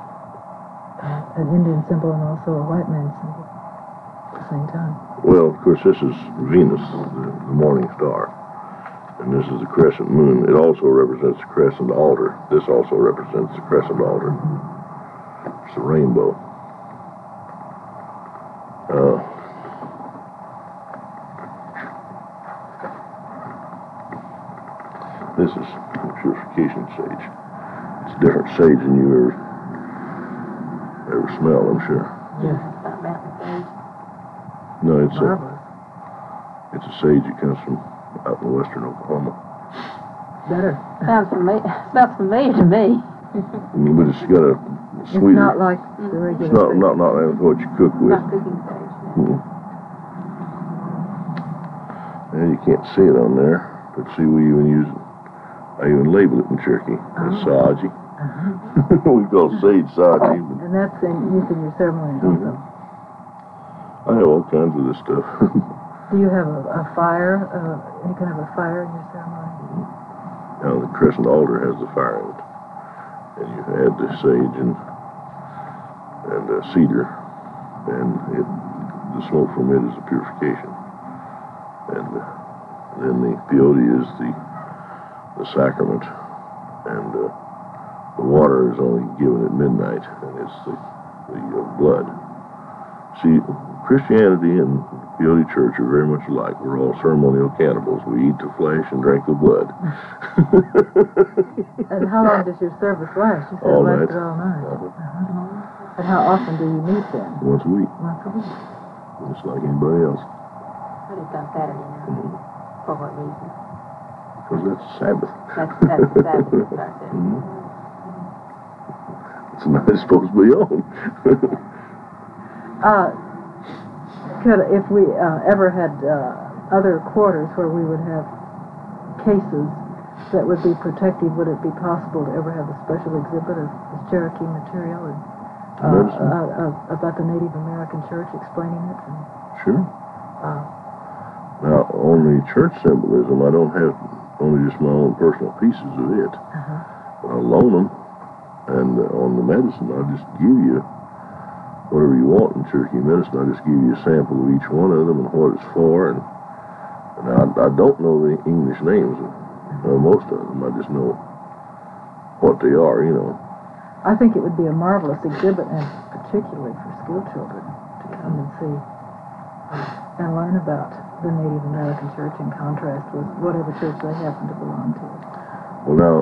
an Indian symbol and also a white man symbol at the same time. Well, of course, this is Venus, the morning star. And this is the crescent moon. It also represents the crescent altar. This also represents the crescent altar. It's a rainbow. This is purification sage. It's a different sage than you ever smelled, I'm sure. Yes. Not mountain sage. No, it's Marvelous. a sage that comes from out in western Oklahoma. Better. Sounds familiar to me. But it's got a sweeter. It's not like the regular It's not sage. like what you cook with. Not cooking sage. And you can't see it on there, but see, we even use it. I even label it in Cherokee as saji. We call it sage saji. And that's used in your ceremony also. I have all kinds of this stuff. Do you have a fire? You can have a fire in your ceremony? Now the crescent altar has the fire in it, and you add the sage and cedar, and the smoke from it is the purification, and then the peyote is the sacrament, and the water is only given at midnight, and it's the blood. See, Christianity and peyote church are very much alike. We're all ceremonial cannibals. We eat the flesh and drink the blood. And how long does your service last? You said All it night. lasted all night. Uh-huh. But how often do you meet then? Once a week. Once a week. Just like anybody else. But it's on Saturday now. Mm-hmm. For what reason? Because that's Sabbath. That's the Sabbath that starts there. Mm-hmm. It's not supposed to be on. If we ever had other quarters where we would have cases that would be protected, would it be possible to ever have a special exhibit of Cherokee material about the Native American church explaining it? Sure. Now, on the church symbolism, I don't have only just my own personal pieces of it. I'll loan them, and on the medicine, I'll just give you whatever you want in Cherokee medicine. I'll just give you a sample of each one of them and what it's for. And I don't know the English names of most of them. I just know what they are, you know. I think it would be a marvelous exhibit, and particularly for school children, to come and see and learn about the Native American church in contrast with whatever church they happen to belong to. Well, now,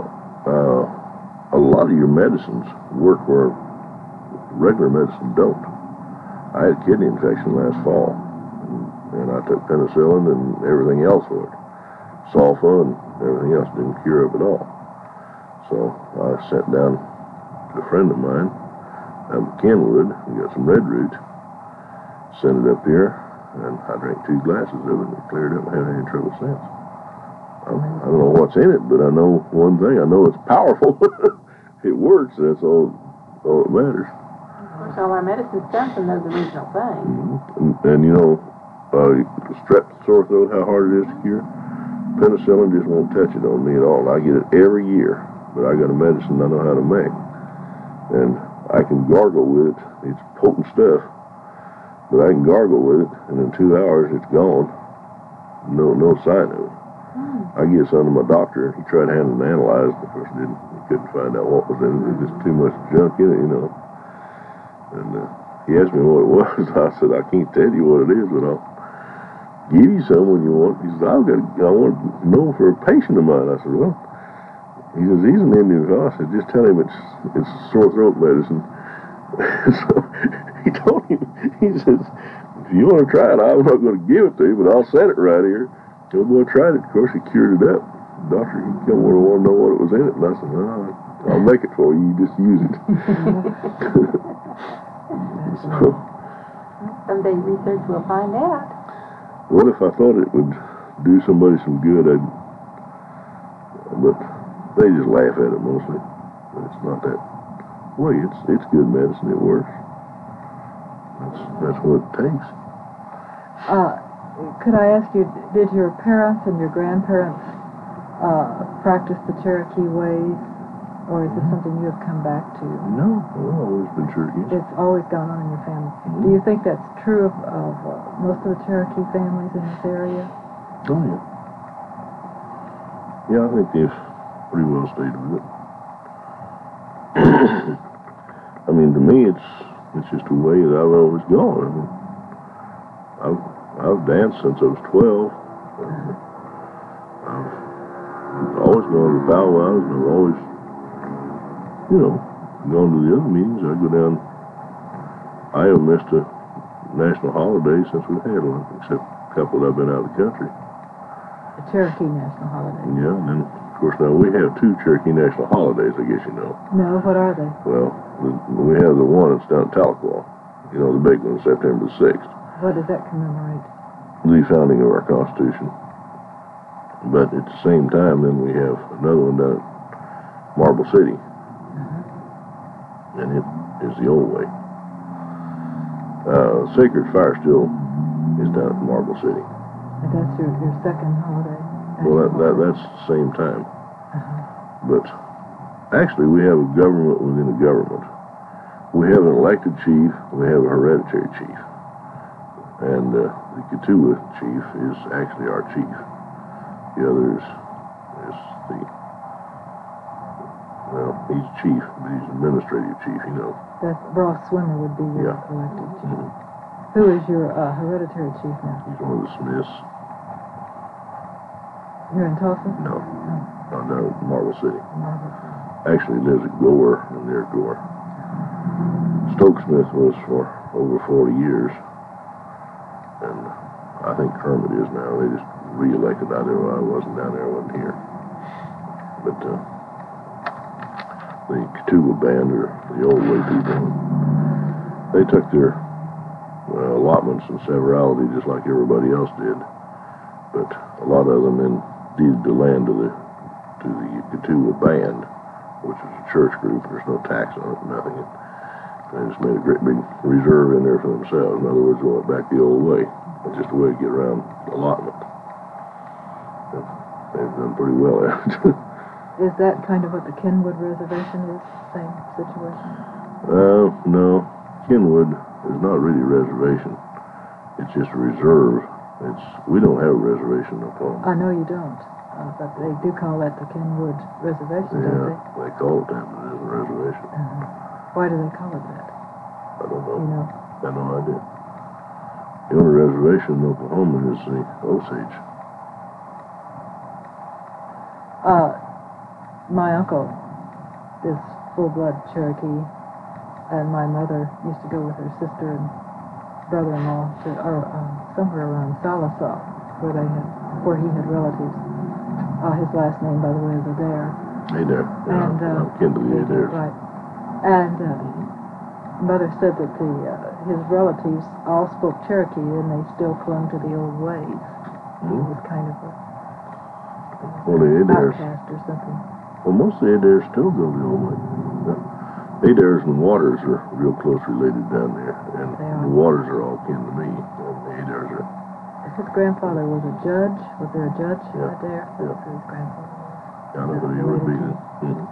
a lot of your medicines work where regular medicine don't. I had kidney infection last fall, and I took penicillin and everything else worked. Sulfa and everything else didn't cure up at all. So I sat down to a friend of mine out in Kenwood and got some red root, sent it up here, and I drank 2 glasses of it and it cleared up. I haven't had any trouble since. I don't know what's in it, but I know one thing. I know it's powerful. It works. That's all that matters. Of course, all our medicine stems from those original things. Mm-hmm. And you know, strep sore throat, how hard it is to cure. Penicillin just won't touch it on me at all. I get it every year, but I got a medicine I know how to make, and I can gargle with it. It's potent stuff, but I can gargle with it, and in 2 hours it's gone. No sign of it. I get some to my doctor. He tried having it analyzed. Of course, he couldn't find out what was in it. There's just too much junk in it, you know. And he asked me what it was. I said, I can't tell you what it is, but I'll give you some when you want. He said, I want to know for a patient of mine. I said, well, he says, he's an Indian fellow. I said, just tell him it's sore throat medicine. So he told him, he says, if you want to try it, I'm not going to give it to you, but I'll set it right here. The boy tried it. Of course, he cured it up. The doctor, he come over and wanted to know what it was in it. And I said, no, I'll make it for you. You just use it. So, someday research will find out. Well, if I thought it would do somebody some good, but they just laugh at it mostly. It's not that way. It's good medicine. It works. That's what it takes. Could I ask you, did your parents and your grandparents practice the Cherokee ways, or is this something you have come back to? No, I've always been Cherokee. It's always gone on in your family. Do you think that's true of most of the Cherokee families in this area? Oh, yeah. Yeah, I think they've pretty well stayed with it. I mean, to me, it's just a way that I've always gone. I mean, I've danced since I was 12. I've always gone to the powwows, and I've always, you know, gone to the other meetings. I go down. I haven't missed a national holiday since we've had one, except a couple that I've been out of the country. The Cherokee National Holiday. Yeah, and then, of course, now we have 2 Cherokee National Holidays, I guess you know. No, what are they? Well, we have the one that's down at Tahlequah. You know, the big one, September the 6th. What does that commemorate? The founding of our Constitution. But at the same time, then we have another one down at Marble City. And it is the old way. Sacred Fire still is down at Marble City. And that's your second holiday? Well, that's the same time. But actually, we have a government within a government. We have an elected chief, we have a hereditary chief. And the Kituwa chief is actually our chief. The other is he's chief, but he's administrative chief, you know. That's Ross Swimmer would be your elected chief. Who is your hereditary chief now? He's one of the Smiths. Here in Tulsa? No, down at Marble City. Marble City. Actually lives at Gore, near Gore. Stokes Smith was for over 40 years, and I think Kermit is now. They just re-elected out there. I wasn't down there, I wasn't here. But the Catawba band, or the old way people, they took their allotments and severalty just like everybody else did. But a lot of them then deeded the land to the Catawba band, which is a church group. There's no tax on it, nothing. They just made a great big reserve in there for themselves. In other words, they went back the old way. It's just a way to get around allotment. They've done pretty well at it. Is that kind of what the Kenwood Reservation is? Same situation? No. Kenwood is not really a reservation. It's just a reserve. We don't have a reservation in Oklahoma. I know you don't, but they do call that the Kenwood Reservation, don't they? Yeah, they call it that, but it is a reservation. Why do they call it that? I don't know. You know? I have no idea. The only reservation in Oklahoma is the Osage. My uncle is full-blood Cherokee, and my mother used to go with her sister and brother-in-law to somewhere around Sallisaw, where he had relatives. His last name, by the way, is Adair. Adair. Yeah, And I'm kin to the Adairs. right. And mother said that his relatives all spoke Cherokee, and they still clung to the old ways. He was kind of a the Adairs. outcast or something. Well, most of the Adairs still go the old way. Adairs and Waters are real close related down there, and the Waters are all kin to me, and the Adairs are. His grandfather was a judge. Was there a judge Yeah. right there? Yeah. That's who his grandfather was. I don't know who you would be then.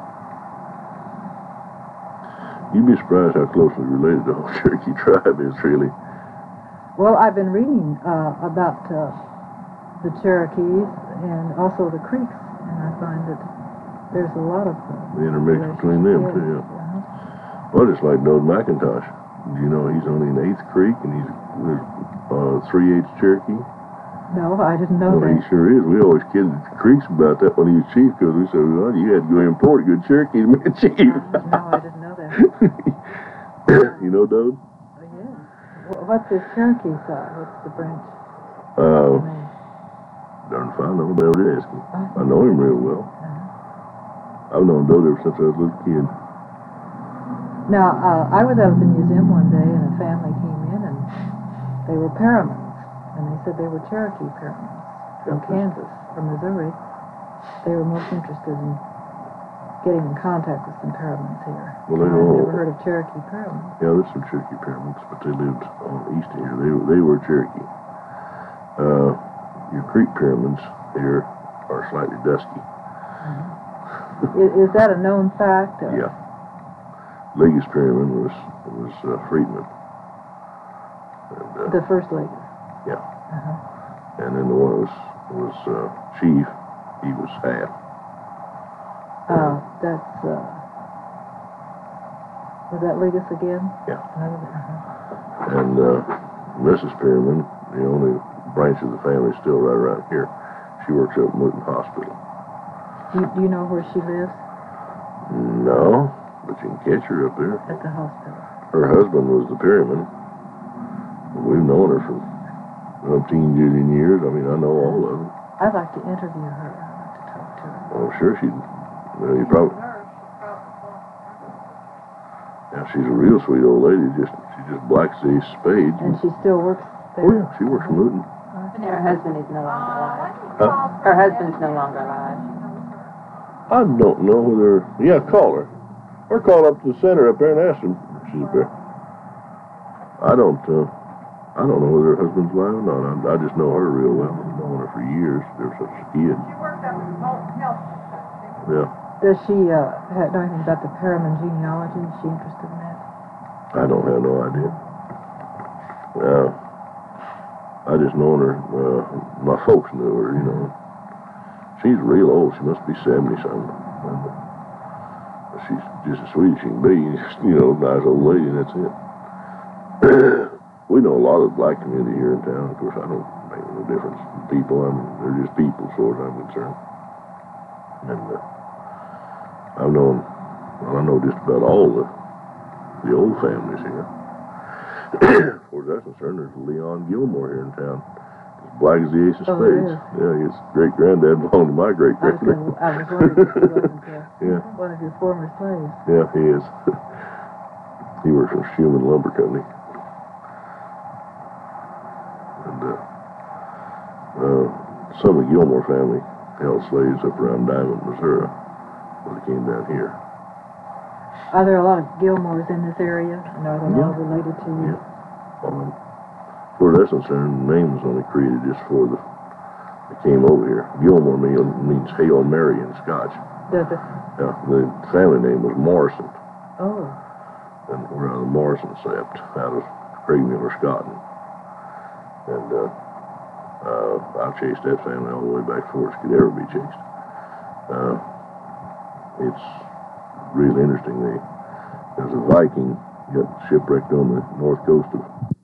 You'd be surprised how closely related the whole Cherokee tribe is, really. Well, I've been reading about the Cherokees and also the Creeks, and I find that there's a lot of The intermix between them, too, yeah. Well, just like Dode McIntosh. You know, he's only an 8th Creek, and he's 3/8 Cherokee. No, I didn't know Well, that. he sure is. We always kidded the Creeks about that when he was chief, because we said, well, you had to go import a good Cherokee to be a chief. No, I didn't know that. You know Dode? Oh, yeah. What's his Cherokee side? What's the branch? name? Darn if I know, but I would ask him. I know him real well. I've known Dode ever since I was a little kid. Now, I was out at the museum one day, and a family came in, and they were Paramount. And they said they were Cherokee Paramount from Kansas, from Missouri. They were most interested in getting in contact with some Paramount's here. Well, they I've all. never heard of Cherokee Paramount. Yeah, there's some Cherokee Paramount's, but they lived on east of here. They were Cherokee. Your Creek Pyramids here are slightly dusky. Is that a known fact? Yeah. Legis Pyramid was Freedman. And, The first lady. yeah. And then the one that was Chief, he was half. That's, was that Legis again? Yeah. Another, And Mrs. Pyramid, the only branch of the family still right around here, she works up at Mooten Hospital. Do you know where she lives? No, but you can catch her up there. At the hospital. Her husband was the Pyramid. We've known her for umpteen years. I mean, I know all of them. I'd like to interview her. I'd like to talk to her. Well, I'm sure she'd. You probably. Yeah, she's a real sweet old lady. She just blacks these spades. And she still works there? Oh yeah, she works for Mooten. And her husband is no longer alive. Huh? Her husband's no longer alive. I don't know whether. Yeah, call her. Or call up to the center up there and ask her if she's up there. I don't know whether her husband's alive or not. I just know her real well. I've known her for years. Ever since a kid. She worked up at Molten Health. Yeah. Does she know anything about the Pyramid genealogy? Is she interested in that? I don't have no idea. I just known her. My folks knew her, you know. She's real old. She must be 70-something. She's just as sweet as she can be. You know, nice old lady, and that's it. We know a lot of the black community here in town. Of course, I don't make no difference in people. They're just people, as far as I'm concerned. And I know just about all the the old families here. As far as that's concerned, there's Leon Gilmore here in town. He's black as the ace of Oh, spades. there is. Yeah, his great granddad belonged to my great I was granddad. wondering if he wasn't Yeah, one of your former slaves. yeah, he is. He works for Schumann Lumber Company. And some of the Gilmore family held slaves up around Diamond, Missouri, when they came down here. Are there a lot of Gilmores in this area? And are they all Yeah. related to you? For that's concerned, the name was only created just for they came over here. Gilmore means Hail Mary in Scotch. Does it? Yeah, the family name was Morrison, Oh, and we're out of the Morrison sept out of Craigmiller, Scotland. And I've chased that family all the way back before it could ever be chased. It's really interesting. There's a Viking got shipwrecked on the north coast of